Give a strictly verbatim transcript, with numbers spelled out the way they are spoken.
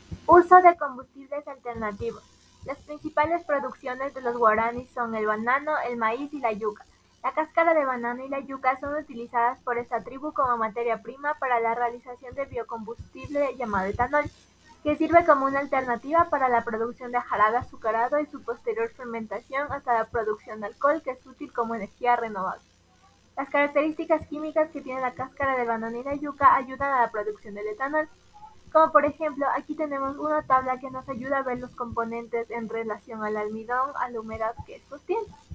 Uso de combustibles alternativos. Las principales producciones de los guaraníes son el banano, el maíz y la yuca. La cáscara de banano y la yuca son utilizadas por esta tribu como materia prima para la realización de biocombustible llamado etanol, que sirve como una alternativa para la producción de jarabe azucarado y su posterior fermentación hasta la producción de alcohol, que es útil como energía renovable. Las características químicas que tiene la cáscara de banano y la yuca ayudan a la producción del etanol. Como por ejemplo, aquí tenemos una tabla que nos ayuda a ver los componentes en relación al almidón, a la humedad que estos tienen.